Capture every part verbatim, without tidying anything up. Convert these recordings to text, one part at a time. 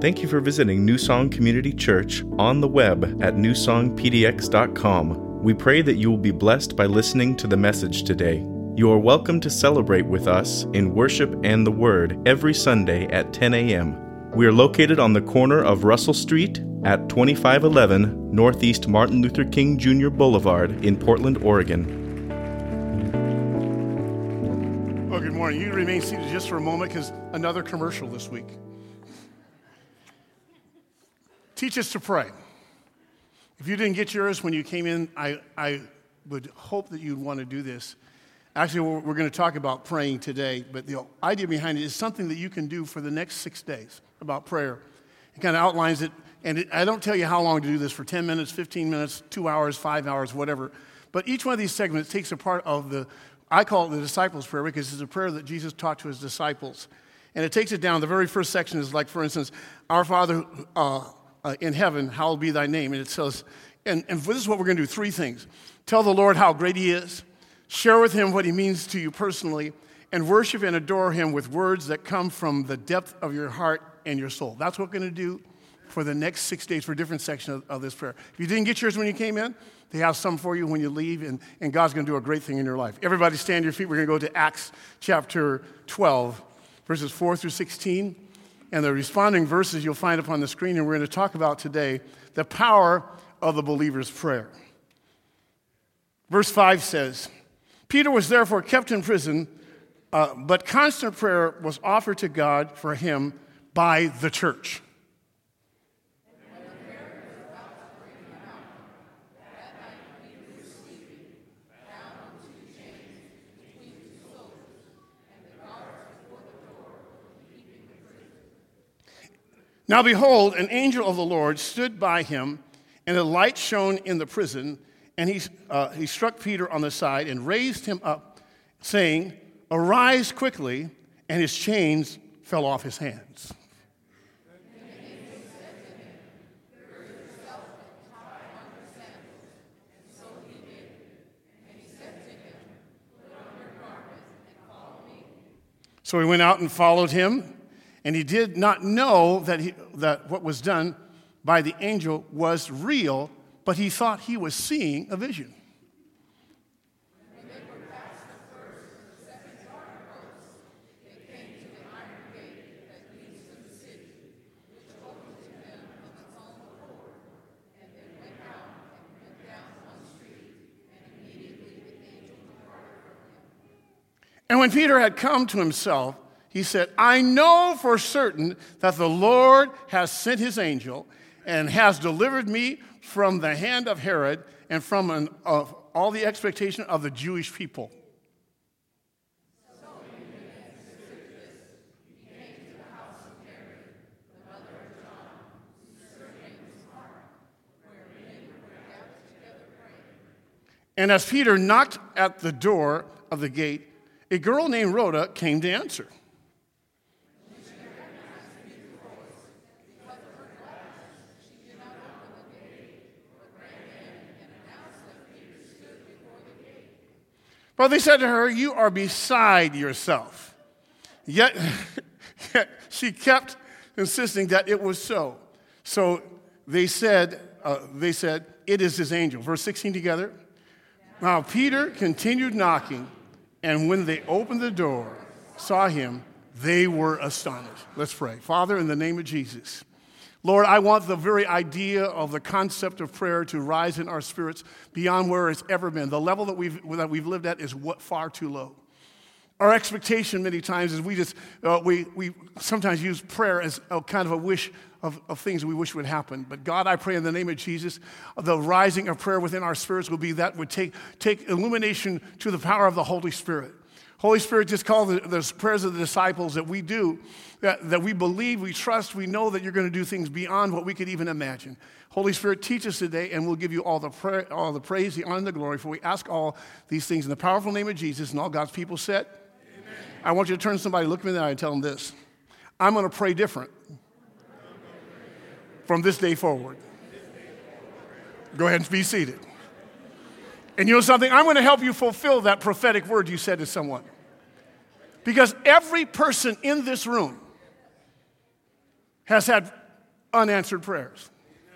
Thank you for visiting New Song Community Church on the web at new song p d x dot com. We pray that you will be blessed by listening to the message today. You are welcome to celebrate with us in worship and the Word every Sunday at ten a.m. We are located on the corner of Russell Street at twenty-five eleven Northeast Martin Luther King Junior Boulevard in Portland, Oregon. Well, good morning. You remain seated just for a moment because another commercial this week. Teach us to pray. If you didn't get yours when you came in, I, I would hope that you'd want to do this. Actually, we're, we're going to talk about praying today, but the idea behind it is something that you can do for the next six days about prayer. It kind of outlines it, and it, I don't tell you how long to do this, for ten minutes, fifteen minutes, two hours, five hours, whatever. But each one of these segments takes a part of the, I call it the disciples' prayer because it's a prayer that Jesus taught to his disciples. And it takes it down. The very first section is like, for instance, Our Father uh, uh, in heaven, hallowed be thy name. And it says, and, and this is what we're going to do, three things. Tell the Lord how great he is. Share with him what he means to you personally, and worship and adore him with words that come from the depth of your heart and your soul. That's what we're going to do for the next six days for a different section of, of this prayer. If you didn't get yours when you came in, they have some for you when you leave, and, and God's going to do a great thing in your life. Everybody stand to your feet. We're going to go to Acts chapter twelve, verses four through sixteen. And the responding verses you'll find up on the screen, and we're going to talk about today the power of the believer's prayer. Verse five says, Peter was therefore kept in prison, uh, but constant prayer was offered to God for him by the church. Now behold, an angel of the Lord stood by him, and a light shone in the prison, and he, uh, he struck Peter on the side and raised him up, saying, Arise quickly, and his chains fell off his hands. So he went out and followed him. And he did not know that, he, that what was done by the angel was real, but he thought he was seeing a vision. When they were past the first and second guard posts, they came to the iron gate that leads to the city, which opened to them of its own accord. And they went out and went down one street, and immediately the angel departed from him. And when Peter had come to himself, he said, I know for certain that the Lord has sent his angel and has delivered me from the hand of Herod and from an, of all the expectation of the Jewish people. So when he began to consider this, he came to the house of Mary, the mother of John, whose surname was Mark, where many were gathered together praying. And as Peter knocked at the door of the gate, a girl named Rhoda came to answer. But they said to her, You are beside yourself. Yet, yet she kept insisting that it was so. So they said, uh, they said, It is his angel. Verse sixteen together. Now Peter continued knocking, and when they opened the door, saw him, they were astonished. Let's pray. Father, in the name of Jesus, Lord, I want the very idea of the concept of prayer to rise in our spirits beyond where it's ever been. The level that we've, that we've lived at is what, far too low. Our expectation many times is we just, uh, we, we sometimes use prayer as a kind of a wish of, of things we wish would happen. But God, I pray in the name of Jesus, the rising of prayer within our spirits will be that would take, take illumination to the power of the Holy Spirit. Holy Spirit, just call the, the prayers of the disciples that we do, that, that we believe, we trust, we know that you're going to do things beyond what we could even imagine. Holy Spirit, teach us today, and we'll give you all the prayer, all the praise, the honor, and the glory, for we ask all these things in the powerful name of Jesus, and all God's people said, Amen. I want you to turn to somebody, look me in the eye, and tell them this. I'm going to pray different from this day forward. Go ahead and be seated. And you know something? I'm going to help you fulfill that prophetic word you said to someone. Because every person in this room has had unanswered prayers.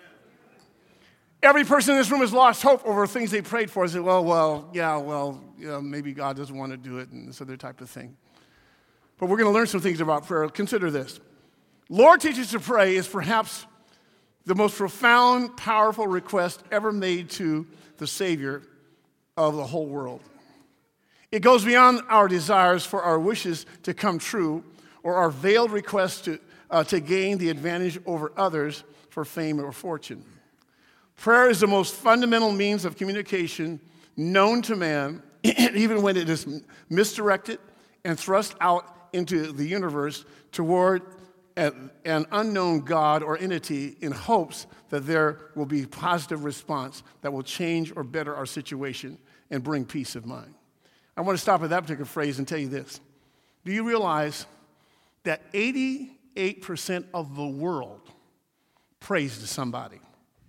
Every person in this room has lost hope over things they prayed for. They say, well, well, yeah, well, you know, maybe God doesn't want to do it and this other type of thing. But we're going to learn some things about prayer. Consider this. Lord, teach us to pray is perhaps the most profound, powerful request ever made to the Savior of the whole world. It goes beyond our desires for our wishes to come true or our veiled requests to, uh, to gain the advantage over others for fame or fortune. Prayer is the most fundamental means of communication known to man, even when it is misdirected and thrust out into the universe toward an unknown God or entity in hopes that there will be positive response that will change or better our situation and bring peace of mind. I want to stop at that particular phrase and tell you this. Do you realize that eighty-eight percent of the world prays to somebody?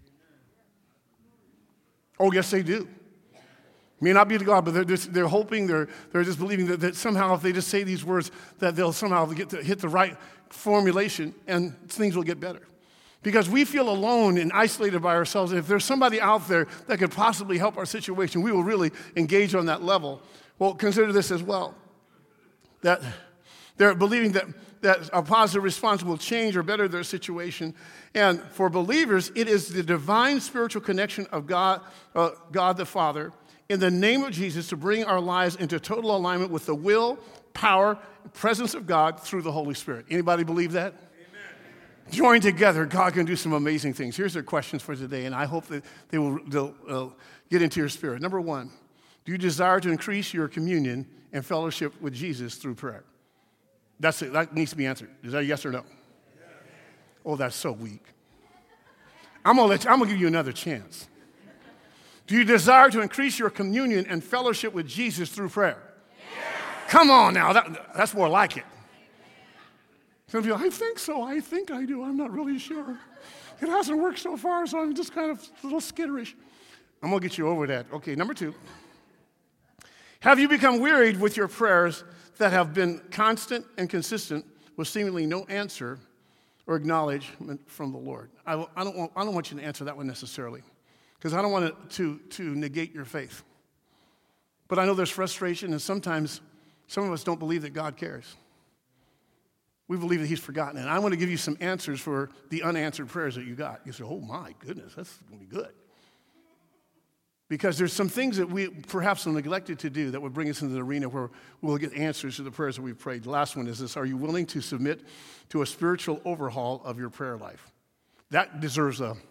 Oh, yes, they do. May not be to God, but they're, just, they're hoping, they're, they're just believing that, that somehow if they just say these words, that they'll somehow get to hit the right formulation and things will get better. Because we feel alone and isolated by ourselves. If there's somebody out there that could possibly help our situation, we will really engage on that level. Well, consider this as well, that they're believing that, that a positive response will change or better their situation. And for believers, it is the divine spiritual connection of God, uh, God the Father, in the name of Jesus to bring our lives into total alignment with the will, power, presence of God through the Holy Spirit. Anybody believe that? Amen. Join together, God can do some amazing things. Here's their questions for today, and I hope that they will they'll, uh, get into your spirit. Number one, do you desire to increase your communion and fellowship with Jesus through prayer? That's it. That needs to be answered. Is that a yes or no? Yes. Oh, that's so weak. I'm gonna let you, I'm gonna give you another chance. Do you desire to increase your communion and fellowship with Jesus through prayer? Yes. Come on now, that, that's more like it. Some of you, I think so, I think I do, I'm not really sure. It hasn't worked so far, so I'm just kind of a little skitterish. I'm gonna get you over that. Okay, number two. Have you become wearied with your prayers that have been constant and consistent with seemingly no answer or acknowledgement from the Lord? I, I, don't, want, I don't want you to answer that one necessarily, because I don't want it to, to negate your faith. But I know there's frustration, and sometimes some of us don't believe that God cares. We believe that he's forgotten. And I want to give you some answers for the unanswered prayers that you got. You say, oh my goodness, that's going to be good. Because there's some things that we perhaps have neglected to do that would bring us into the arena where we'll get answers to the prayers that we've prayed. The last one is this: are you willing to submit to a spiritual overhaul of your prayer life? That deserves a...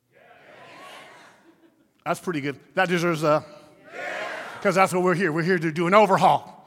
That's pretty good. That deserves a... Because that's what we're here. We're here to do an overhaul.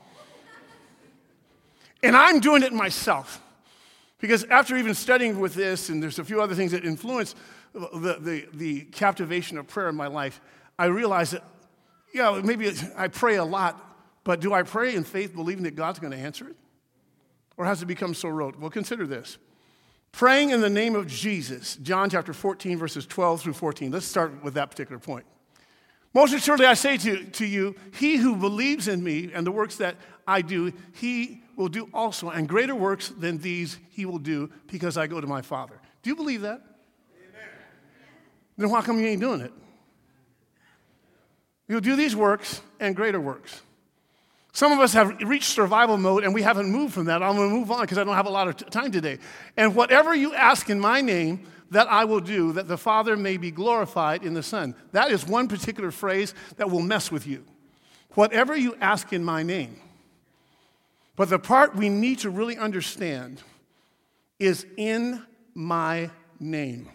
And I'm doing it myself. Because after even studying with this, and there's a few other things that influence the, the, the captivation of prayer in my life, I realize that, yeah, maybe I pray a lot, but do I pray in faith believing that God's going to answer it? Or has it become so rote? Well, consider this. Praying in the name of Jesus, John chapter fourteen, verses twelve through fourteen. Let's start with that particular point. Most assuredly I say to, to you, he who believes in me and the works that I do, he will do also, and greater works than these he will do, because I go to my Father. Do you believe that? Amen. Then why come you ain't doing it? You'll do these works and greater works. Some of us have reached survival mode and we haven't moved from that. I'm going to move on because I don't have a lot of t- time today. And whatever you ask in my name, that I will do, that the Father may be glorified in the Son. That is one particular phrase that will mess with you. Whatever you ask in my name. But the part we need to really understand is in my name.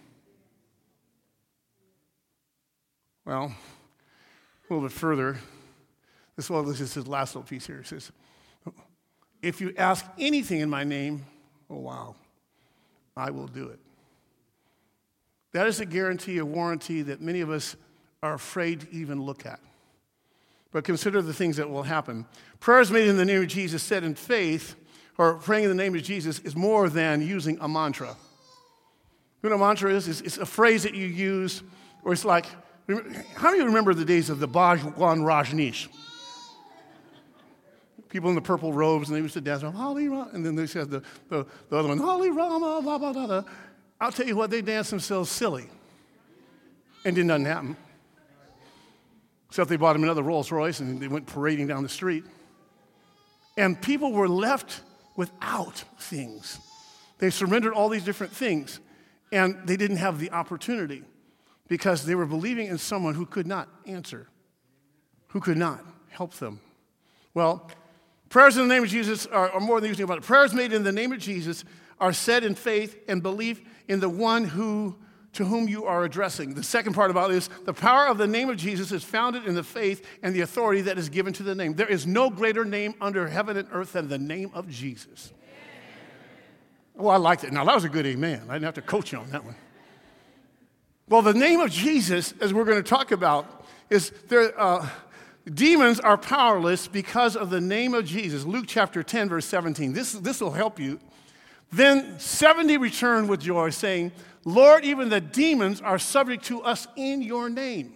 Well, a little bit further, this, well, this is his last little piece here. It says, if you ask anything in my name, oh wow, I will do it. That is a guarantee, a warranty that many of us are afraid to even look at. But consider the things that will happen. Prayers made in the name of Jesus, said in faith, or praying in the name of Jesus, is more than using a mantra. You know what a mantra is? It's, it's a phrase that you use, or it's like, how do you remember the days of the Bhagwan Rajneesh? People in the purple robes, and they used to dance, Holi Rama, and then they said the, the, the other one, Holi Rama, blah, blah, blah, blah. I'll tell you what, they danced themselves silly. And did nothing happen. Except they bought him another Rolls Royce and they went parading down the street. And people were left without things. They surrendered all these different things. And they didn't have the opportunity because they were believing in someone who could not answer, who could not help them. Well, prayers in the name of Jesus are, are more than you think about it. Prayers made in the name of Jesus are said in faith and belief in the one who to whom you are addressing. The second part about this, the power of the name of Jesus is founded in the faith and the authority that is given to the name. There is no greater name under heaven and earth than the name of Jesus. Oh, I liked it. Now, that was a good amen. I didn't have to coach you on that one. Well, the name of Jesus, as we're going to talk about, is there. Uh, demons are powerless because of the name of Jesus. Luke chapter ten, verse seventeen. This, this will help you. Then seventy returned with joy, saying, Lord, even the demons are subject to us in your name.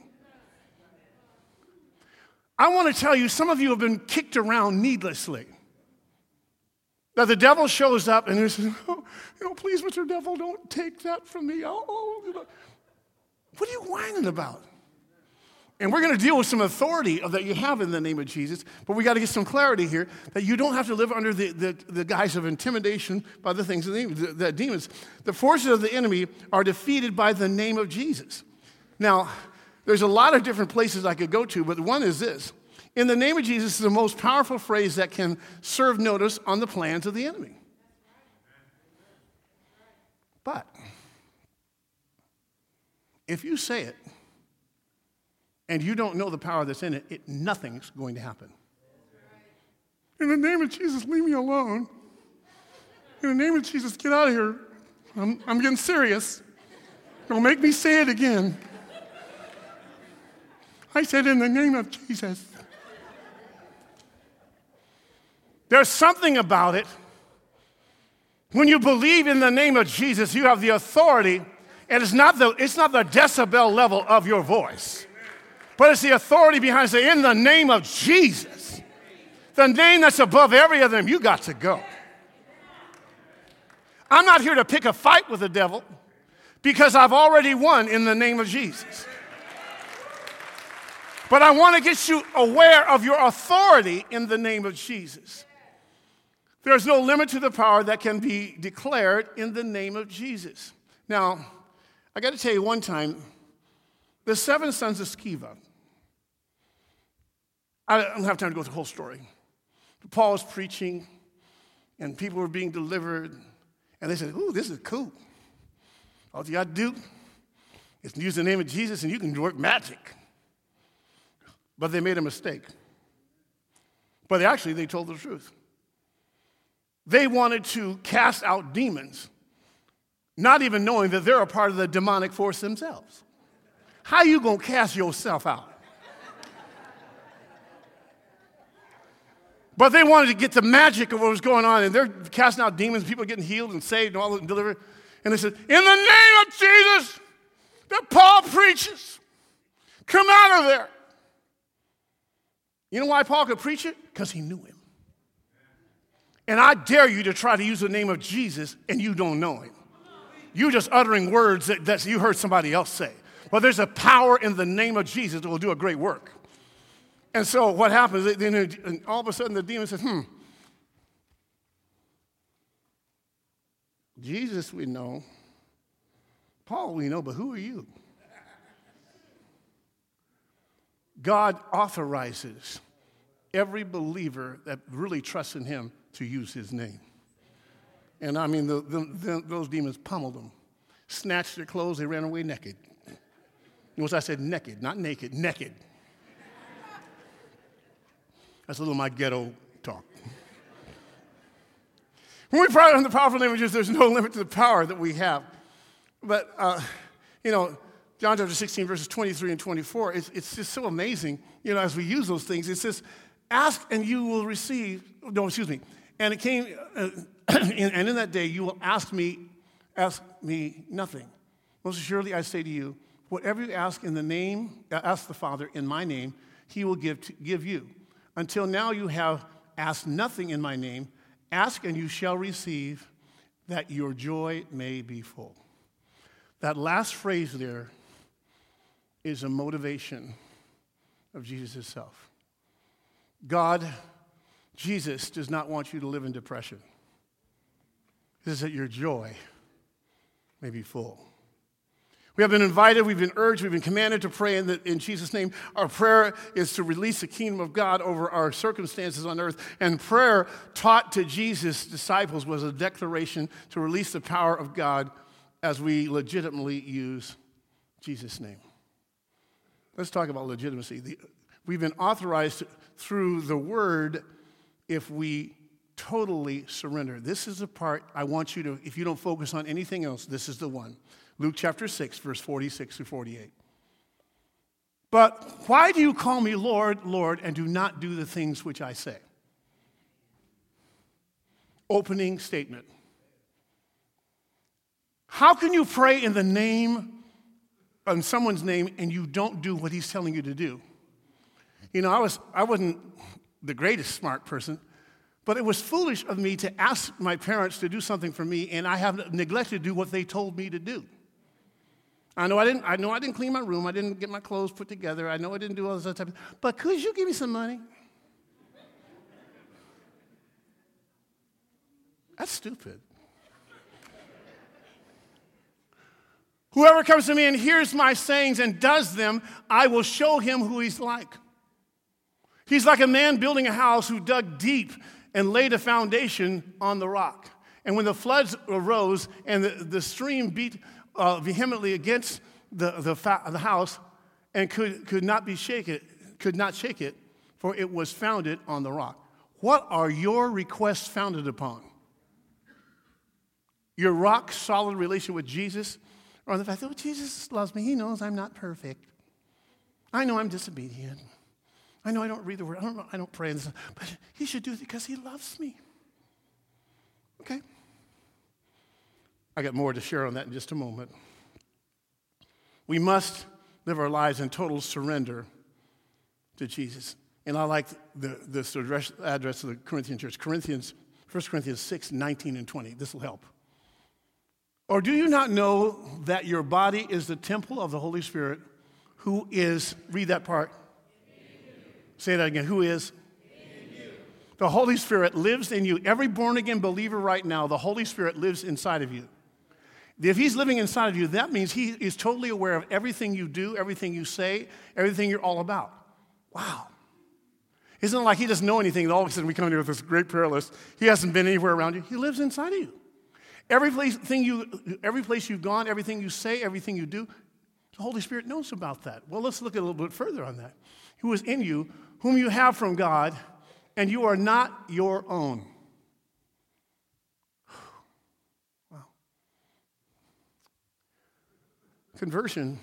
I want to tell you, some of you have been kicked around needlessly. That the devil shows up and he says, oh, you know, please, Mister Devil, don't take that from me. Oh, oh, you know. What are you whining about? And we're going to deal with some authority that you have in the name of Jesus, but we got to get some clarity here that you don't have to live under the, the, the guise of intimidation by the things of the, the, the demons. The forces of the enemy are defeated by the name of Jesus. Now, there's a lot of different places I could go to, but one is this. In the name of Jesus is the most powerful phrase that can serve notice on the plans of the enemy. But if you say it, and you don't know the power that's in it, it nothing's going to happen. In the name of Jesus, leave me alone. In the name of Jesus, get out of here. I'm, I'm getting serious. Don't make me say it again. I said, in the name of Jesus. There's something about it. When you believe in the name of Jesus, you have the authority, and it's not the, it's not the decibel level of your voice. But it's the authority behind it. In the name of Jesus, the name that's above every other name, you got to go. I'm not here to pick a fight with the devil because I've already won in the name of Jesus. But I want to get you aware of your authority in the name of Jesus. There's no limit to the power that can be declared in the name of Jesus. Now, I got to tell you one time, the seven sons of Sceva. I don't have time to go through the whole story. Paul was preaching, and people were being delivered, and they said, ooh, this is cool. All you got to do is use the name of Jesus, and you can work magic. But they made a mistake. But they actually, they told the truth. They wanted to cast out demons, not even knowing that they're a part of the demonic force themselves. How you going to cast yourself out? But they wanted to get the magic of what was going on, and they're casting out demons, people getting healed and saved and all and delivered. And they said, in the name of Jesus that Paul preaches, come out of there. You know why Paul could preach it? Because he knew him. And I dare you to try to use the name of Jesus and you don't know him. You're just uttering words that, that you heard somebody else say. But there's a power in the name of Jesus that will do a great work. And so what happens, then all of a sudden the demon says, hmm, Jesus we know, Paul we know, but who are you? God authorizes every believer that really trusts in him to use his name. And I mean, the, the, the, those demons pummeled them, snatched their clothes, they ran away naked. Notice I said naked, not naked, naked. That's a little my ghetto talk. When we pray on the powerful name of Jesus, there's no limit to the power that we have. But, uh, you know, John chapter sixteen, verses twenty-three and twenty-four, it's, it's just so amazing, you know, as we use those things. It says, ask and you will receive, no, excuse me. And it came, uh, and in that day you will ask me, ask me nothing. Most assuredly I say to you, whatever you ask in the name, ask the Father in my name, he will give, to, give you. Until now you have asked nothing in my name. Ask and you shall receive, that your joy may be full. That last phrase there is a motivation of Jesus himself. God, Jesus does not want you to live in depression. He says that your joy may be full. We have been invited, we've been urged, we've been commanded to pray in, the, in Jesus' name. Our prayer is to release the kingdom of God over our circumstances on earth. And prayer taught to Jesus' disciples was a declaration to release the power of God as we legitimately use Jesus' name. Let's talk about legitimacy. The, we've been authorized through the word if we totally surrender. This is the part I want you to, if you don't focus on anything else, this is the one. Luke chapter six, verse forty-six through forty-eight. But why do you call me Lord, Lord, and do not do the things which I say? Opening statement. How can you pray in the name, in someone's name, and you don't do what he's telling you to do? You know, I, was, I wasn't the greatest smart person, but it was foolish of me to ask my parents to do something for me, and I have neglected to do what they told me to do. I know I didn't. I know I didn't clean my room. I didn't get my clothes put together. I know I didn't do all this other type of. But could you give me some money? That's stupid. Whoever comes to me and hears my sayings and does them, I will show him who he's like. He's like a man building a house who dug deep and laid a foundation on the rock. And when the floods arose and the, the stream beat uh, vehemently against the, the, fa- the house and could, could not be shake it, could not shake it, for it was founded on the rock. What are your requests founded upon? Your rock-solid relationship with Jesus, or the fact that, oh, Jesus loves me. He knows I'm not perfect. I know I'm disobedient. I know I don't read the word. I don't know, I don't pray, and stuff, but he should do it because he loves me. Okay? I got more to share on that in just a moment. We must live our lives in total surrender to Jesus. And I like the, this address, address of the Corinthian church, Corinthians, First Corinthians six, nineteen and twenty. This will help. Or do you not know that your body is the temple of the Holy Spirit, who is, read that part. Say that again. Who is? The Holy Spirit lives in you. Every born-again believer right now, the Holy Spirit lives inside of you. If he's living inside of you, that means he is totally aware of everything you do, everything you say, everything you're all about. Wow. Isn't it like he doesn't know anything, and all of a sudden we come here with this great prayer list. He hasn't been anywhere around you. He lives inside of you. Every place, thing you, every place you've gone, everything you say, everything you do, the Holy Spirit knows about that. Well, let's look a little bit further on that. Who is in you, whom you have from God, and you are not your own. Wow. Conversion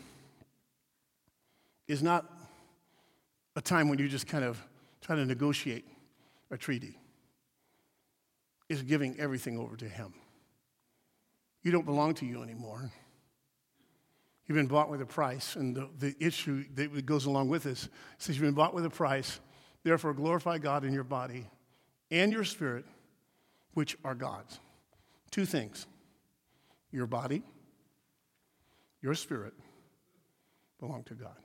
is not a time when you just kind of try to negotiate a treaty. It's giving everything over to him. You don't belong to you anymore. You've been bought with a price, and the, the issue that goes along with this says you've been bought with a price, therefore glorify God in your body and your spirit, which are God's. Two things. Your body, your spirit belong to God.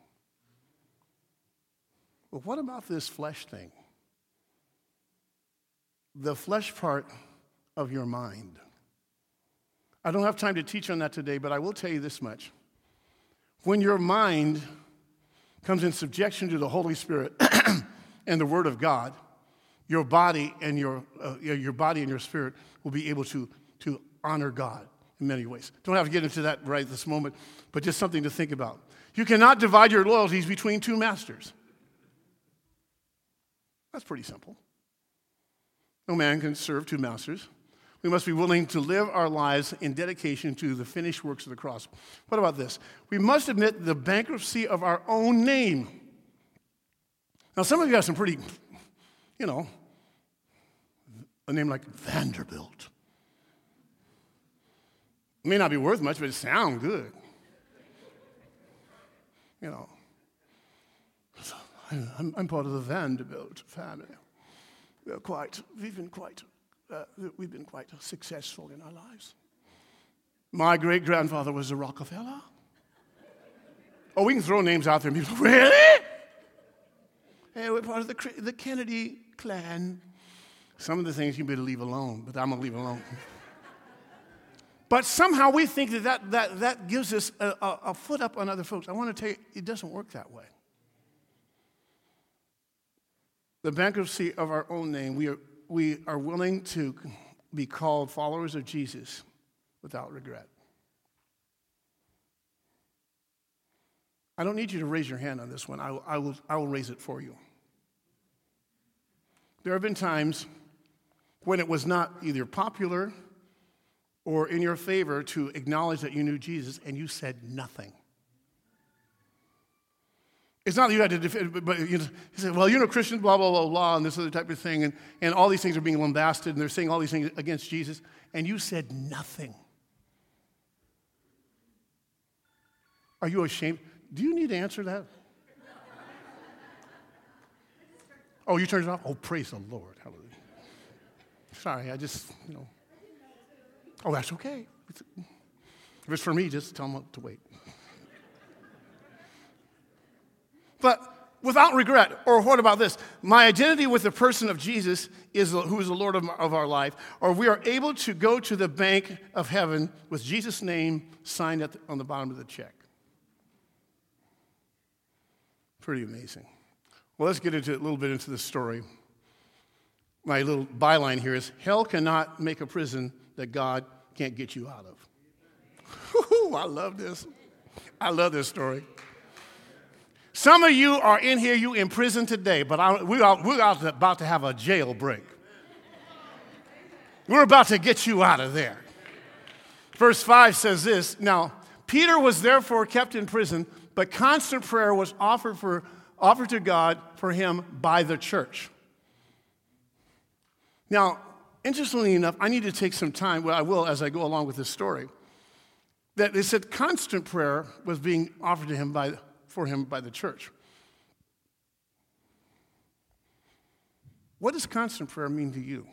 But what about this flesh thing? The flesh part of your mind. I don't have time to teach on that today, but I will tell you this much. When your mind comes in subjection to the Holy Spirit and the Word of God, your body and your uh, your body and your spirit will be able to, to honor God in many ways. Don't have to get into that right this moment, but just something to think about. You cannot divide your loyalties between two masters. That's pretty simple. No man can serve two masters. We must be willing to live our lives in dedication to the finished works of the cross. What about this? We must admit the bankruptcy of our own name. Now, some of you have some pretty, you know, a name like Vanderbilt. It may not be worth much, but it sounds good. You know, I'm, I'm part of the Vanderbilt family. We're quite, we've been quite, uh, we've been quite successful in our lives. My great-grandfather was a Rockefeller. Oh, we can throw names out there and people, really? Hey, we're part of the, the Kennedy clan. Some of the things you better leave alone, but I'm going to leave alone. But somehow we think that that, that, that gives us a, a, a foot up on other folks. I want to tell you, it doesn't work that way. The bankruptcy of our own name, we are, we are willing to be called followers of Jesus without regret. I don't need you to raise your hand on this one. I, I, will, I will raise it for you. There have been times when it was not either popular or in your favor to acknowledge that you knew Jesus, and you said nothing. It's not that you had to defend, but you, know, you said, well, you're a Christian, blah, blah, blah, blah, and this other type of thing, and, and all these things are being lambasted, and they're saying all these things against Jesus, and you said nothing. Are you ashamed? Do you need to answer that? Oh, you turned it off? Oh, praise the Lord. Hallelujah. Sorry, I just, you know. Oh, that's okay. If it's for me, just tell them to wait. But without regret, or what about this? My identity with the person of Jesus, is who is the Lord of, of our life, or we are able to go to the bank of heaven with Jesus' name signed at the, on the bottom of the check. Pretty amazing. Well, let's get into a little bit into the story. My little byline here is, hell cannot make a prison that God can't get you out of. Woo-hoo, I love this. I love this story. Some of you are in here, you in prison today, but I, we are, we're about to have a jailbreak. We're about to get you out of there. Verse five says this, now, Peter was therefore kept in prison, but constant prayer was offered for offered to God for him by the church. Now, interestingly enough, I need to take some time, well, I will as I go along with this story, that they said constant prayer was being offered to him by, for him by the church. What does constant prayer mean to you?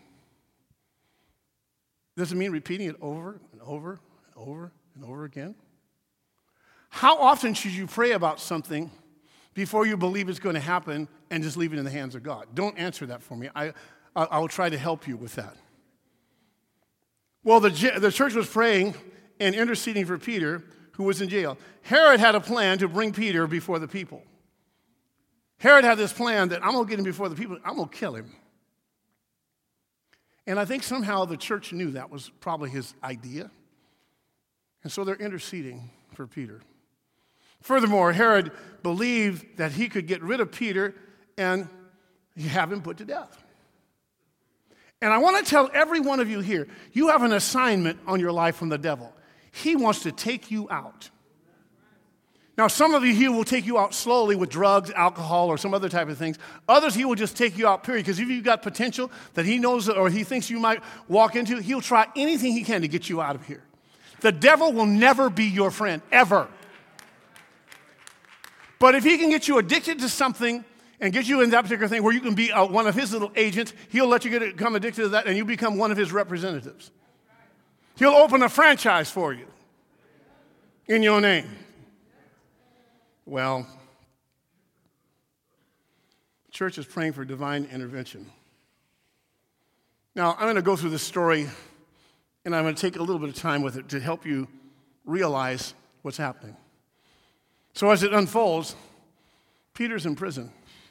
Does it mean repeating it over and over and over and over again? How often should you pray about something before you believe it's going to happen and just leave it in the hands of God? Don't answer that for me. I, I, I will try to help you with that. Well, the, the church was praying and interceding for Peter, who was in jail. Herod had a plan to bring Peter before the people. Herod had this plan that I'm going to get him before the people. I'm going to kill him. And I think somehow the church knew that was probably his idea. And so they're interceding for Peter. Furthermore, Herod believed that he could get rid of Peter and have him put to death. And I want to tell every one of you here, you have an assignment on your life from the devil. He wants to take you out. Now, some of you, he will take you out slowly with drugs, alcohol, or some other type of things. Others, he will just take you out, period. Because if you've got potential that he knows or he thinks you might walk into, he'll try anything he can to get you out of here. The devil will never be your friend, ever. But if he can get you addicted to something and get you in that particular thing where you can be uh, one of his little agents, he'll let you get, become addicted to that and you become one of his representatives. He'll open a franchise for you in your name. Well, the church is praying for divine intervention. Now, I'm going to go through this story, and I'm going to take a little bit of time with it to help you realize what's happening. So as it unfolds, Peter's in prison.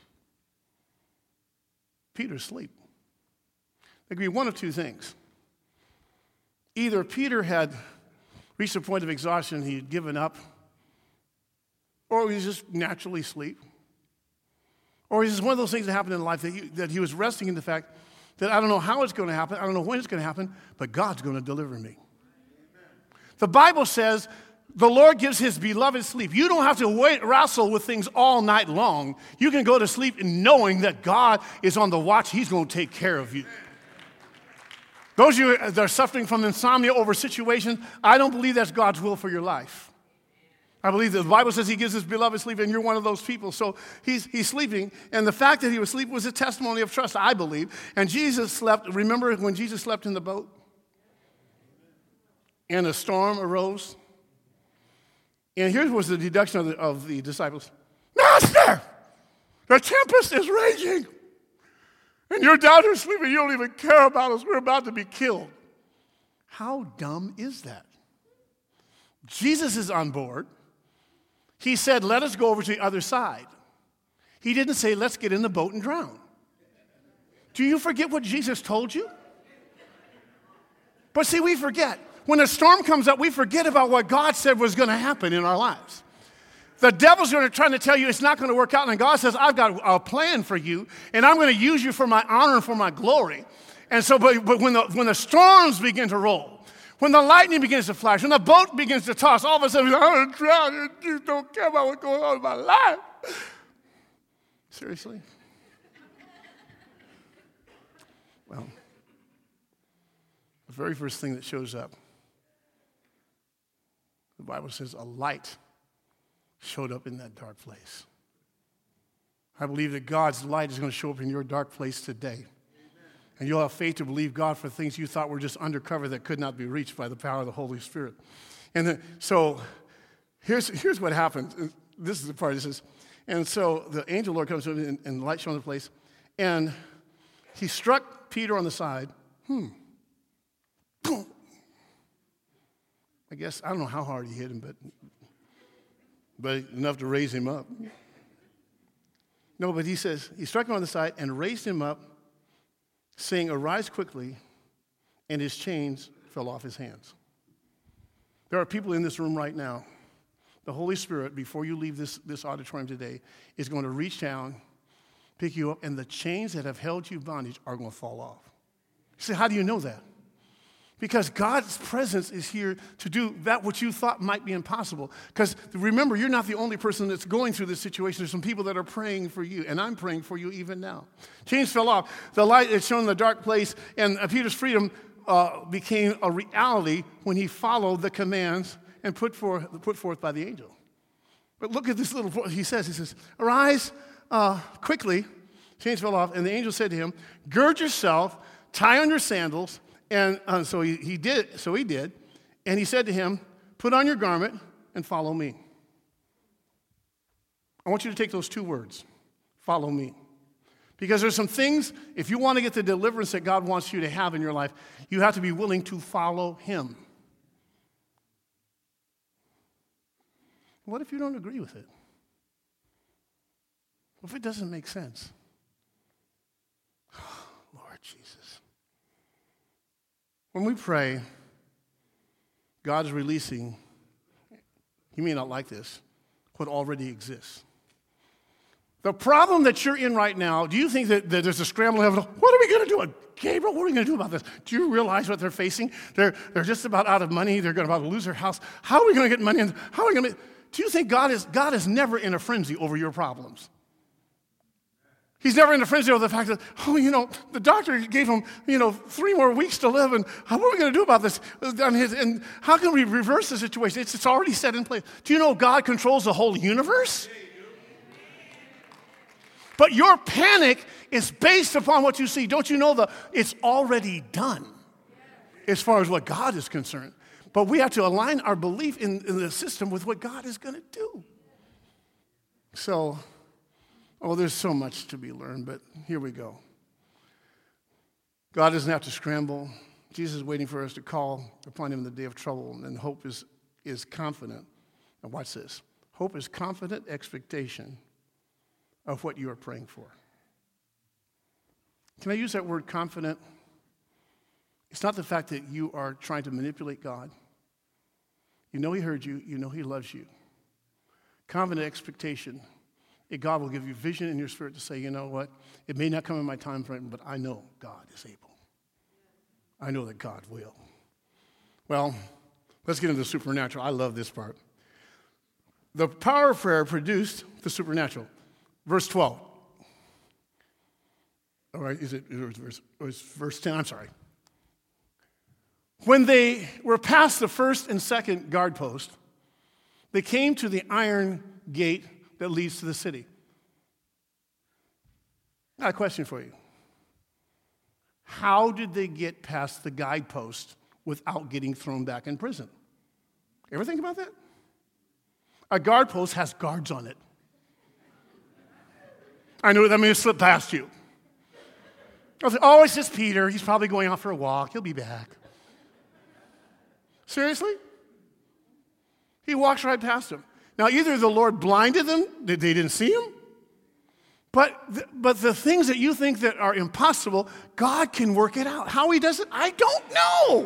Peter's asleep. There could be one of two things. Either Peter had reached a point of exhaustion, he had given up, or he was just naturally asleep. Or it's just one of those things that happened in life that he, that he was resting in the fact that I don't know how it's going to happen, I don't know when it's going to happen, but God's going to deliver me. Amen. The Bible says the Lord gives his beloved sleep. You don't have to wait, wrestle with things all night long. You can go to sleep knowing that God is on the watch. He's going to take care of you. Those of you that are suffering from insomnia over situations, I don't believe that's God's will for your life. I believe that the Bible says he gives his beloved sleep, and you're one of those people. So he's, he's sleeping, and the fact that he was sleeping was a testimony of trust, I believe. And Jesus slept. Remember when Jesus slept in the boat? and a storm arose. And here was the deduction of the, of the disciples. Master, the tempest is raging, and you're down here sleeping. You don't even care about us. We're about to be killed. How dumb is that? Jesus is on board. He said, let us go over to the other side. He didn't say, let's get in the boat and drown. Do you forget what Jesus told you? But see, we forget. When a storm comes up, we forget about what God said was going to happen in our lives. The devil's going to try to tell you it's not going to work out, and God says, I've got a plan for you, and I'm going to use you for my honor and for my glory. And so, but, but when, the, when the storms begin to roll, when the lightning begins to flash, when the boat begins to toss, all of a sudden, I'm going to drown, and you don't care about what's going on in my life. Seriously? Well, the very first thing that shows up, the Bible says a light showed up in that dark place. I believe that God's light is going to show up in your dark place today. And you'll have faith to believe God for things you thought were just undercover that could not be reached by the power of the Holy Spirit. And then, so here's, here's what happened. This is the part that says, and so the angel Lord comes up and, and the light shone in the place. And he struck Peter on the side. Hmm. Boom. I guess, I don't know how hard he hit him, but, but enough to raise him up. No, but he says, he struck him on the side and raised him up, saying, arise quickly, and his chains fell off his hands. There are people in this room right now. The Holy Spirit, before you leave this, this auditorium today, is going to reach down, pick you up, and the chains that have held you bondage are going to fall off. You say, how do you know that? Because God's presence is here to do that which you thought might be impossible. Because remember, you're not the only person that's going through this situation. There's some people that are praying for you, and I'm praying for you even now. Chains fell off. The light is shown in the dark place, and Peter's freedom uh, became a reality when he followed the commands and put forth, put forth by the angel. But look at this little, he says, he says, arise uh, quickly. Chains fell off, and the angel said to him, gird yourself, tie on your sandals. And uh, so he, he did, so he did, and he said to him, put on your garment and follow me. I want you to take those two words, follow me. Because there's some things, if you want to get the deliverance that God wants you to have in your life, you have to be willing to follow him. What if you don't agree with it? What if it doesn't make sense? Lord Jesus. When we pray, God's releasing, you may not like this, what already exists. The problem that you're in right now, do you think that, that there's a scramble of, what are we going to do? Gabriel, what are we going to do about this? Do you realize what they're facing? They're, they're just about out of money. They're going to about to lose their house. How are we going to get money? In? How are we going to? Do you think God is, God is never in a frenzy over your problems? He's never in a frenzy over the fact that, oh, you know, the doctor gave him, you know, three more weeks to live, and how, what are we going to do about this? And, his, and how can we reverse the situation? It's, it's already set in place. Do you know God controls the whole universe? But your panic is based upon what you see. Don't you know that it's already done as far as what God is concerned? But we have to align our belief in, in the system with what God is going to do. So... Oh, there's so much to be learned, but here we go. God doesn't have to scramble. Jesus is waiting for us to call upon him in the day of trouble, and hope is, is confident. Now watch this. Hope is confident expectation of what you are praying for. Can I use that word confident? It's not the fact that you are trying to manipulate God. You know he heard you. You know he loves you. Confident expectation. God will give you vision in your spirit to say, you know what, it may not come in my time frame, but I know God is able. I know that God will. Well, let's get into the supernatural. I love this part. The power of prayer produced the supernatural. Verse twelve. All right, is it, it was verse, it was verse ten, I'm sorry. When they were past the first and second guard post, they came to the iron gate that leads to the city. I got a question for you. How did they get past the guidepost without getting thrown back in prison. Ever think about that? A guard post has guards on it. I knew that may have slipped past you. I was like, oh, it's just Peter. He's probably going out for a walk. He'll be back. Seriously? He walks right past him. Now, either the Lord blinded them, they didn't see him, but the, but the things that you think that are impossible, God can work it out. How he does it, I don't know.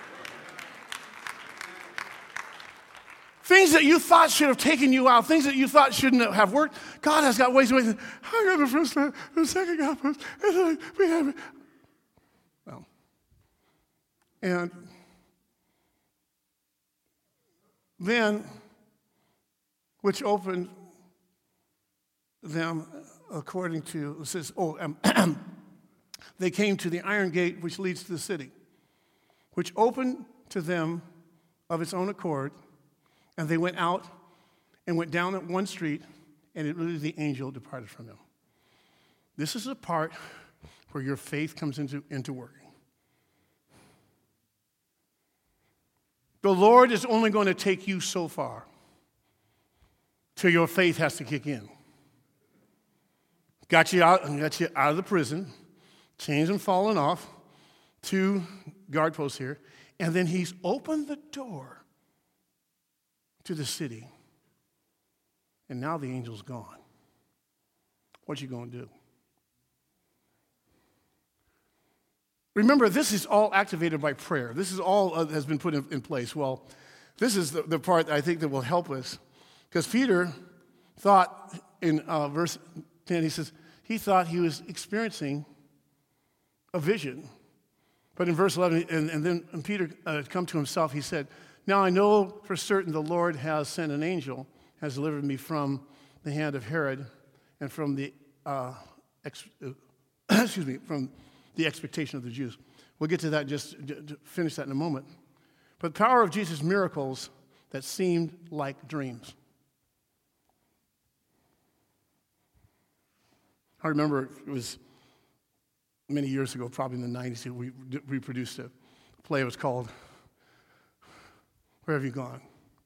Things that you thought should have taken you out, things that you thought shouldn't have worked, God has got ways and ways. I got the first time, the second got first, and then we have it. Well, and then, which opened them according to, it says, oh, um, they came to the iron gate which leads to the city, which opened to them of its own accord, and they went out and went down at one street, and immediately the angel departed from them. This is the part where your faith comes into, into working. The Lord is only going to take you so far till your faith has to kick in. Got you out, got you out of the prison, chains and falling off, two guard posts here, and then he's opened the door to the city, and now the angel's gone. What you going to do? Remember, this is all activated by prayer. This is all uh, has been put in, in place. Well, this is the, the part I think that will help us, because Peter thought in uh, verse ten, he says, he thought he was experiencing a vision. But in verse eleven, and, and then when Peter uh, come to himself, he said, now I know for certain the Lord has sent an angel, has delivered me from the hand of Herod and from the, uh, ex- uh, excuse me, from the expectation of the Jews. We'll get to that, just to finish that in a moment. But the power of Jesus' miracles that seemed like dreams. I remember it was many years ago, probably in the nineties, we, we produced a play. It was called Where Have You Gone?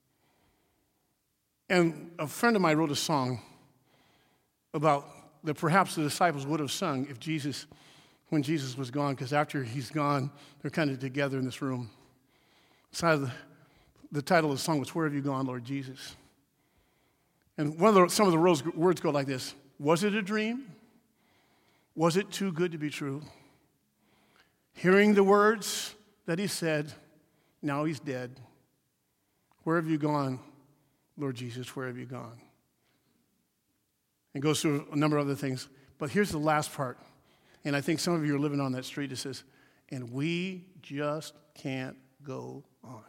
And a friend of mine wrote a song about that perhaps the disciples would have sung if Jesus, when Jesus was gone, because after he's gone, they're kind of together in this room. So the, the title of the song was Where Have You Gone, Lord Jesus? And one of the, some of the words go like this: was it a dream? Was it too good to be true? Hearing the words that he said, now he's dead. Where have you gone, Lord Jesus? Where have you gone? And goes through a number of other things. But here's the last part. And I think some of you are living on that street. It says, and we just can't go on.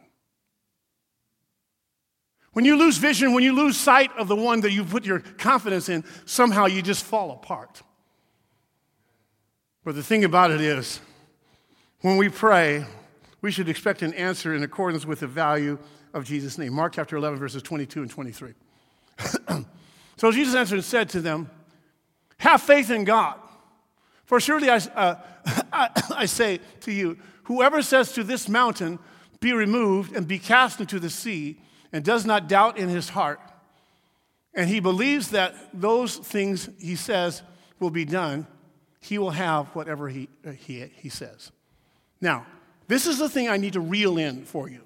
When you lose vision, when you lose sight of the one that you put your confidence in, somehow you just fall apart. But the thing about it is, when we pray, we should expect an answer in accordance with the value of Jesus' name. Mark chapter eleven, verses twenty-two and twenty-three. So Jesus answered and said to them, have faith in God. For surely I, uh, I, I say to you, whoever says to this mountain, be removed and be cast into the sea, and does not doubt in his heart, and he believes that those things he says will be done, he will have whatever he, uh, he, he says. Now, this is the thing I need to reel in for you.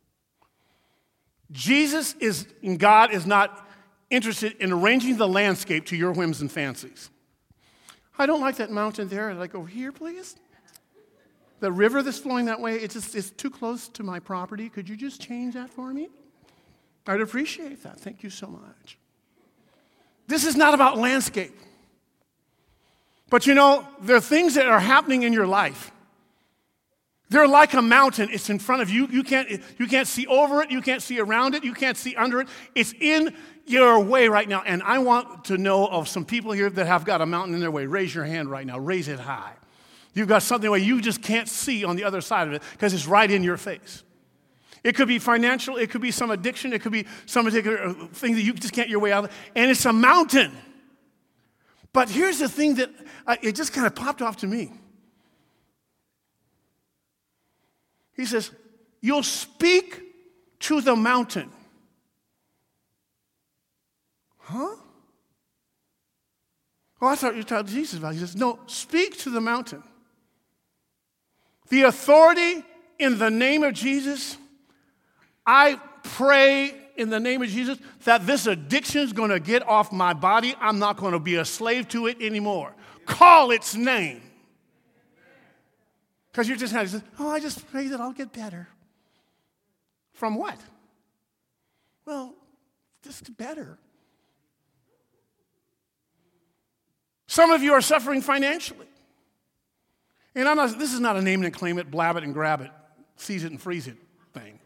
Jesus is, and God is not interested in arranging the landscape to your whims and fancies. I don't like that mountain there. I'd like, over here, please. The river that's flowing that way, it's just it's too close to my property. Could you just change that for me? I'd appreciate that. Thank you so much. This is not about landscape. But you know, there are things that are happening in your life. They're like a mountain. It's in front of you. You can't, you can't see over it. You can't see around it. You can't see under it. It's in your way right now. And I want to know of some people here that have got a mountain in their way. Raise your hand right now. Raise it high. You've got something where you just can't see on the other side of it because it's right in your face. It could be financial. It could be some addiction. It could be some particular thing that you just can't get your way out of. And it's a mountain. But here's the thing that uh, it just kind of popped off to me. He says, you'll speak to the mountain. Huh? Oh, I thought you were talking to Jesus about it. He says, no, speak to the mountain. The authority in the name of Jesus, I pray in the name of Jesus that this addiction is going to get off my body. I'm not going to be a slave to it anymore. Call its name. Because you're just kind of, oh, I just pray that I'll get better. From what? Well, just better. Some of you are suffering financially. And I'm not, this is not a name it and claim it, blab it and grab it, seize it and freeze it thing.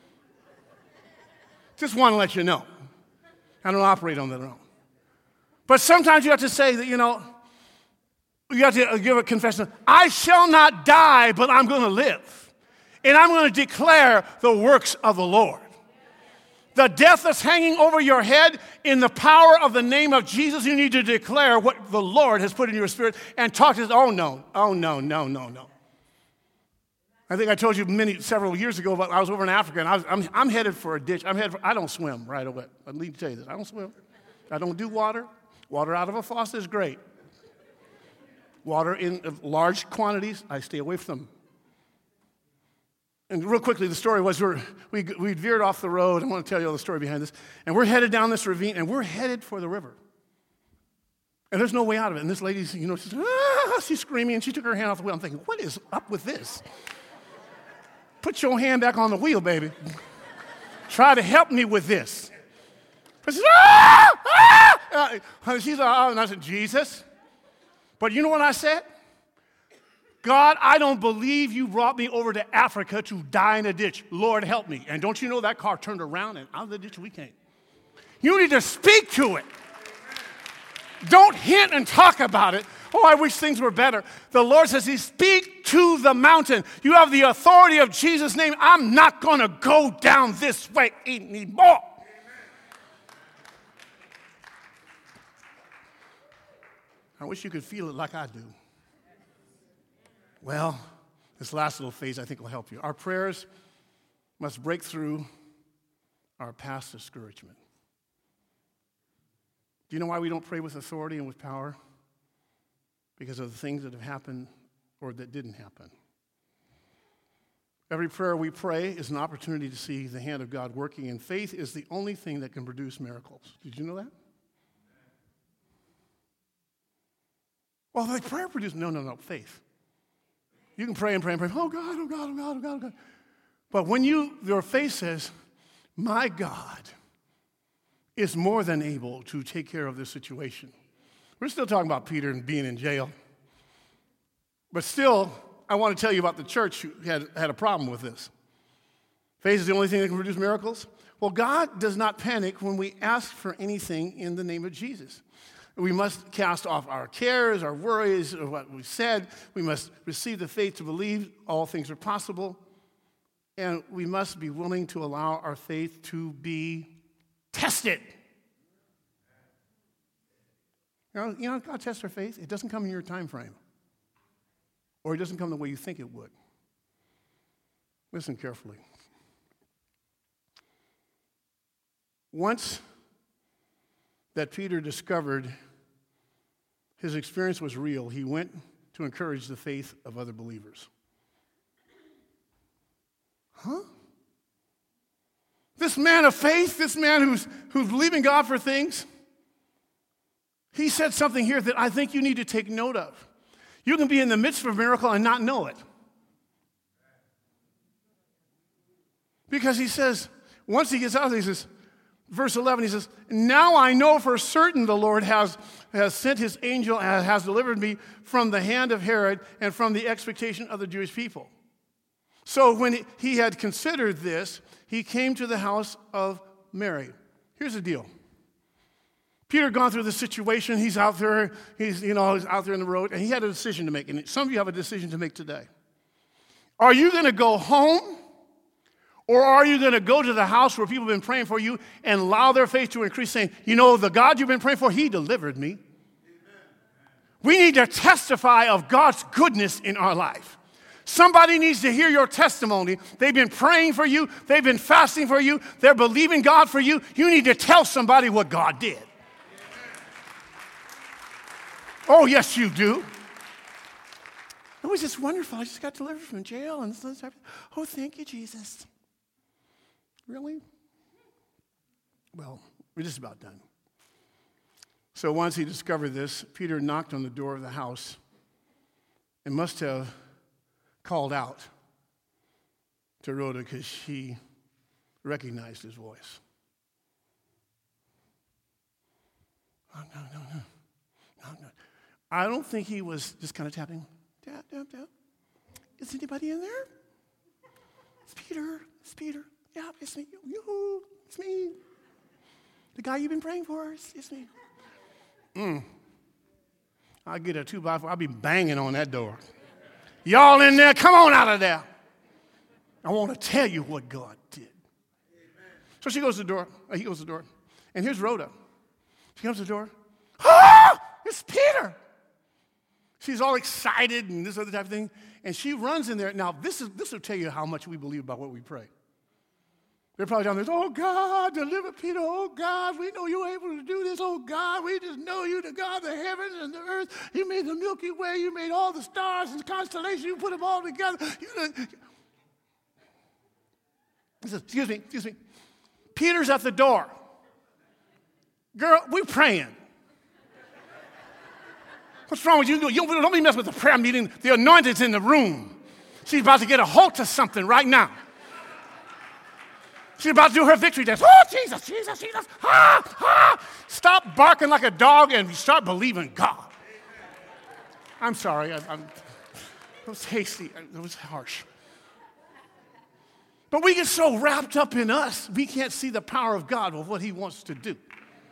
Just want to let you know. I don't operate on that own. But sometimes you have to say that, you know, you have to give a confession. I shall not die, but I'm going to live. And I'm going to declare the works of the Lord. The death that's hanging over your head, in the power of the name of Jesus, you need to declare what the Lord has put in your spirit and talk to us. Oh, no, oh, no, no, no, no. I think I told you many, several years ago, but I was over in Africa, and I was, I'm, I'm headed for a ditch. I'm headed for, I don't swim right away. I need to tell you this. I don't swim. I don't do water. Water out of a faucet is great. Water in large quantities, I stay away from them. And real quickly, the story was we're, we we veered off the road. I want to tell you all the story behind this. And we're headed down this ravine, and we're headed for the river. And there's no way out of it. And this lady's, you know, she's, ah, she's screaming, and she took her hand off the wheel. I'm thinking, what is up with this? Put your hand back on the wheel, baby. Try to help me with this. I said, ah, ah! Uh, she's like, oh, and I said, Jesus. But you know what I said? God, I don't believe you brought me over to Africa to die in a ditch. Lord, help me. And don't you know that car turned around and out of the ditch we came. You need to speak to it. Don't hint and talk about it. Oh, I wish things were better. The Lord says, He speak to the mountain. You have the authority of Jesus' name. I'm not going to go down this way anymore. I wish you could feel it like I do. Well, this last little phase I think will help you. Our prayers must break through our past discouragement. Do you know why we don't pray with authority and with power? Because of the things that have happened or that didn't happen. Every prayer we pray is an opportunity to see the hand of God working, and faith is the only thing that can produce miracles. Did you know that? Well, like prayer produces, no, no, no, faith. You can pray and pray and pray, oh God, oh God, oh God, oh God, oh God. But when you, your faith says, my God is more than able to take care of this situation. We're still talking about Peter and being in jail. But still, I want to tell you about the church who had, had a problem with this. Faith is the only thing that can produce miracles. Well, God does not panic when we ask for anything in the name of Jesus. We must cast off our cares, our worries, or what we said. We must receive the faith to believe all things are possible. And we must be willing to allow our faith to be tested. You know, you know, God tests our faith. It doesn't come in your time frame. Or it doesn't come the way you think it would. Listen carefully. Once that Peter discovered his experience was real, he went to encourage the faith of other believers. Huh? This man of faith, this man who's, who's believing God for things, he said something here that I think you need to take note of. You can be in the midst of a miracle and not know it. Because he says, once he gets out, he says, verse eleven, he says, now I know for certain the Lord has, has sent his angel and has delivered me from the hand of Herod and from the expectation of the Jewish people. So when he had considered this, he came to the house of Mary. Here's the deal. Peter had gone through the situation. He's out there, he's, you know, he's out there in the road, and he had a decision to make. And some of you have a decision to make today. Are you going to go home? Or are you going to go to the house where people have been praying for you and allow their faith to increase, saying, you know, the God you've been praying for, he delivered me. Amen. We need to testify of God's goodness in our life. Somebody needs to hear your testimony. They've been praying for you. They've been fasting for you. They're believing God for you. You need to tell somebody what God did. Oh, yes, you do. It was just wonderful. I just got delivered from jail. and Oh, thank you, Jesus. Really? Well, we're just about done. So once he discovered this, Peter knocked on the door of the house and must have called out to Rhoda because she recognized his voice. Oh, no, no, no, no, no. I don't think he was just kind of tapping. Tap, tap, tap. Is anybody in there? It's Peter. It's Peter. Yeah, it's me. Yoo-hoo. It's me. The guy you've been praying for. It's, it's me. Mm. I'll get a two by four. I'll be banging on that door. Y'all in there, come on out of there. I want to tell you what God did. Amen. So she goes to the door. Uh, he goes to the door. And here's Rhoda. She comes to the door. Ah! It's Peter. She's all excited and this other type of thing. And she runs in there. Now, this is this will tell you how much we believe about what we pray. They're probably down there, oh, God, deliver Peter. Oh, God, we know you're able to do this. Oh, God, we just know you, the God of the heavens and the earth. You made the Milky Way. You made all the stars and constellations. You put them all together. You, he says, excuse me, excuse me. Peter's at the door. Girl, we're praying. What's wrong with you? You don't be messing with the prayer meeting. The anointed's in the room. She's about to get a hold of something right now. She's about to do her victory dance. Oh, Jesus, Jesus, Jesus. Ah, ah. Stop barking like a dog and start believing God. I'm sorry. I, I'm, it was hasty. It was harsh. But we get so wrapped up in us, we can't see the power of God with what he wants to do.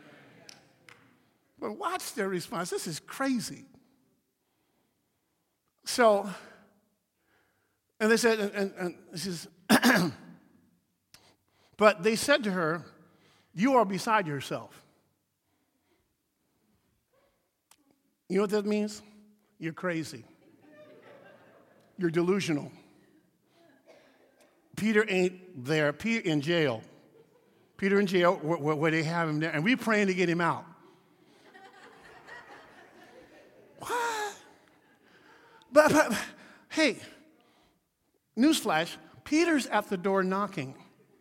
But watch their response. This is crazy. So, and they said, and, and, and she says, but they said to her, you are beside yourself. You know what that means? You're crazy. You're delusional. Peter ain't there. Peter in jail. Peter in jail where, where they have him there. And we're praying to get him out. What? But, but, hey, newsflash, Peter's at the door knocking.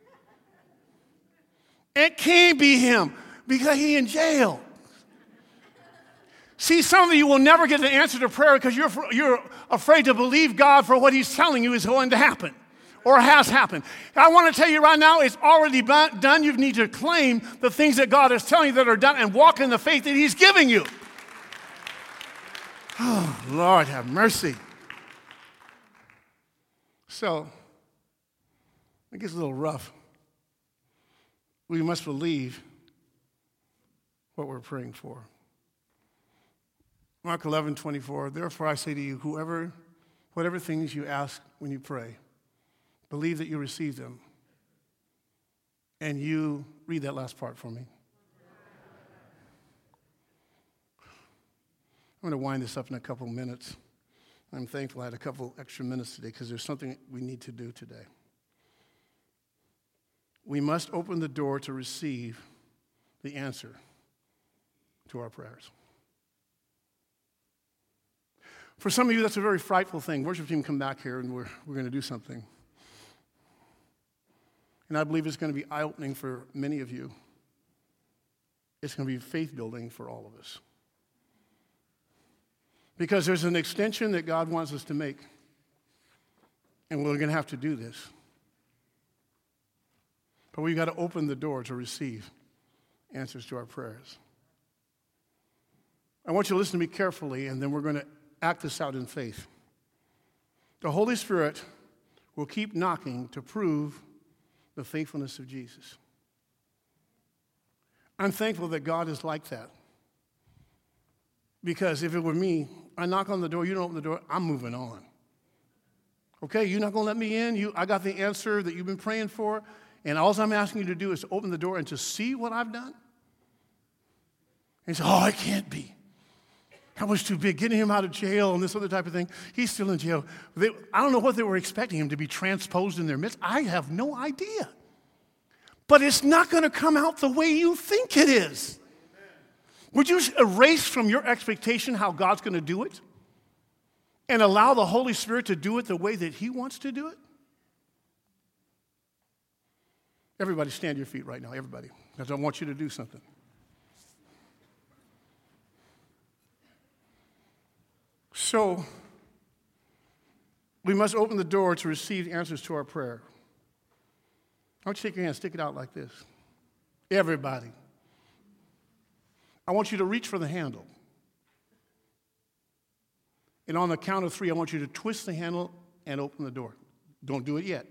It can't be him because he's in jail. See, some of you will never get the answer to prayer because you're, you're afraid to believe God for what he's telling you is going to happen or has happened. I want to tell you right now, it's already done. You need to claim the things that God is telling you that are done and walk in the faith that he's giving you. Oh, Lord, have mercy. So, it gets a little rough. We must believe what we're praying for. Mark eleven twenty-four, therefore I say to you, whoever, whatever things you ask when you pray, believe that you receive them. And you, read that last part for me. I'm going to wind this up in a couple minutes. I'm thankful I had a couple extra minutes today because there's something we need to do today. We must open the door to receive the answer to our prayers. For some of you, that's a very frightful thing. Worship team, come back here and we're, we're going to do something. And I believe it's going to be eye-opening for many of you. It's going to be faith-building for all of us. Because there's an extension that God wants us to make. And we're going to have to do this. But we've got to open the door to receive answers to our prayers. I want you to listen to me carefully, and then we're going to act this out in faith. The Holy Spirit will keep knocking to prove the faithfulness of Jesus. I'm thankful that God is like that. Because if it were me, I knock on the door, you don't open the door, I'm moving on. Okay, you're not going to let me in. You, I got the answer that you've been praying for. And all I'm asking you to do is to open the door and to see what I've done. And say, oh, it can't be. That was too big. Getting him out of jail and this other type of thing. He's still in jail. They, I don't know what they were expecting him to be transposed in their midst. I have no idea. But it's not going to come out the way you think it is. Would you erase from your expectation how God's going to do it and allow the Holy Spirit to do it the way that he wants to do it? Everybody stand to your feet right now, everybody, because I want you to do something. So, we must open the door to receive answers to our prayer. I want you to take your hand, stick it out like this. Everybody. I want you to reach for the handle. And on the count of three, I want you to twist the handle and open the door. Don't do it yet.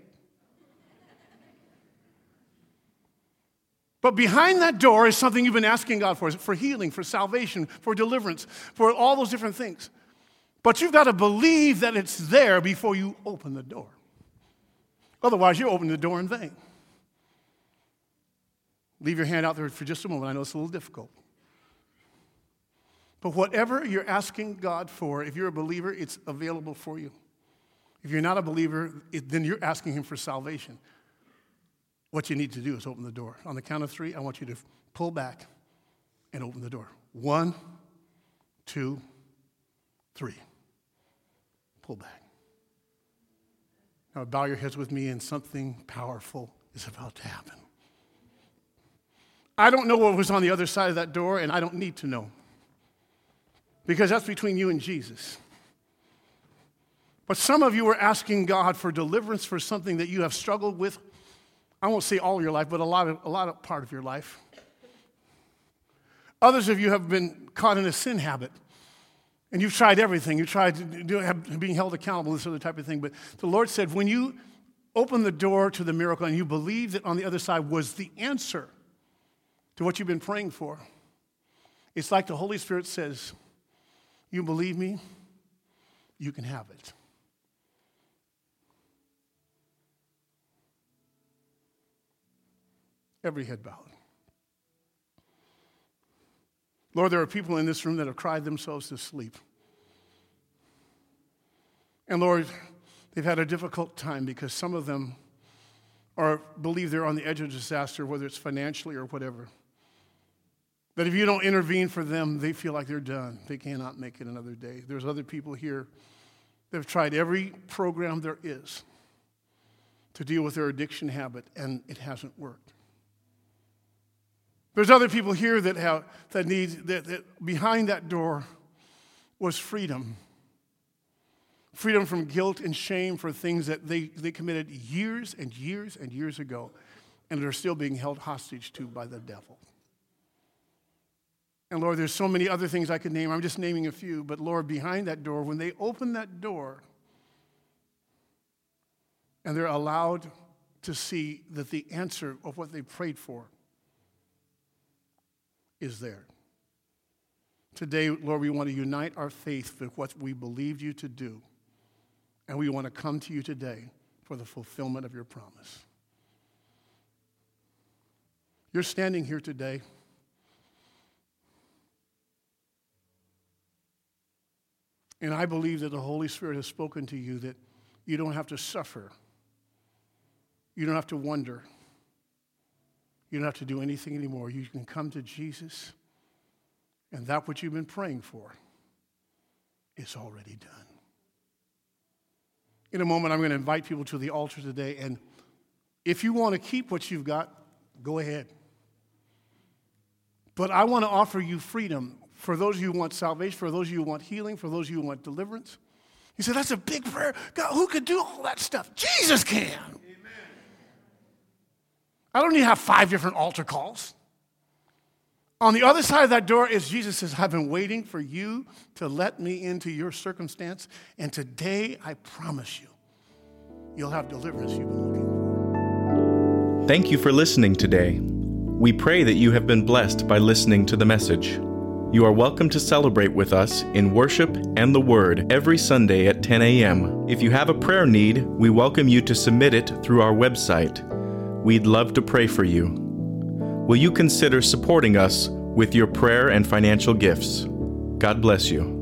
But behind that door is something you've been asking God for, for healing, for salvation, for deliverance, for all those different things. But you've got to believe that it's there before you open the door. Otherwise, you open the door in vain. Leave your hand out there for just a moment. I know it's a little difficult. But whatever you're asking God for, if you're a believer, it's available for you. If you're not a believer, it, then you're asking him for salvation. What you need to do is open the door. On the count of three, I want you to pull back and open the door. One, two, three. Pull back. Now bow your heads with me, and something powerful is about to happen. I don't know what was on the other side of that door, and I don't need to know. Because that's between you and Jesus. But some of you are asking God for deliverance for something that you have struggled with. I won't say all of your life, but a lot of, a lot of part of your life. Others of you have been caught in a sin habit. And you've tried everything. You tried to do, have, being held accountable, this other type of thing. But the Lord said, when you open the door to the miracle and you believe that on the other side was the answer to what you've been praying for, it's like the Holy Spirit says, you believe me, you can have it. Every head bowed. Lord, there are people in this room that have cried themselves to sleep. And Lord, they've had a difficult time because some of them are believe they're on the edge of disaster, whether it's financially or whatever. That if you don't intervene for them, they feel like they're done. They cannot make it another day. There's other people here that have tried every program there is to deal with their addiction habit, and it hasn't worked. There's other people here that have that need that, that behind that door was freedom. Freedom from guilt and shame for things that they, they committed years and years and years ago, and they're still being held hostage to by the devil. And Lord, there's so many other things I could name. I'm just naming a few. But Lord, behind that door, when they open that door and they're allowed to see that the answer of what they prayed for is there. Today, Lord, we want to unite our faith with what we believed you to do. And we want to come to you today for the fulfillment of your promise. You're standing here today. And I believe that the Holy Spirit has spoken to you that you don't have to suffer. You don't have to wonder. You don't have to do anything anymore. You can come to Jesus, and that what you've been praying for is already done. In a moment, I'm going to invite people to the altar today, and if you want to keep what you've got, go ahead. But I want to offer you freedom. For those of you who want salvation, for those of you who want healing, for those of you who want deliverance. You say, that's a big prayer. God, who could do all that stuff? Jesus can. Amen. I don't need to have five different altar calls. On the other side of that door is Jesus says, I've been waiting for you to let me into your circumstance, and today I promise you, you'll have deliverance you've been looking for. Thank you for listening today. We pray that you have been blessed by listening to the message. You are welcome to celebrate with us in worship and the Word every Sunday at ten a.m. If you have a prayer need, we welcome you to submit it through our website. We'd love to pray for you. Will you consider supporting us with your prayer and financial gifts? God bless you.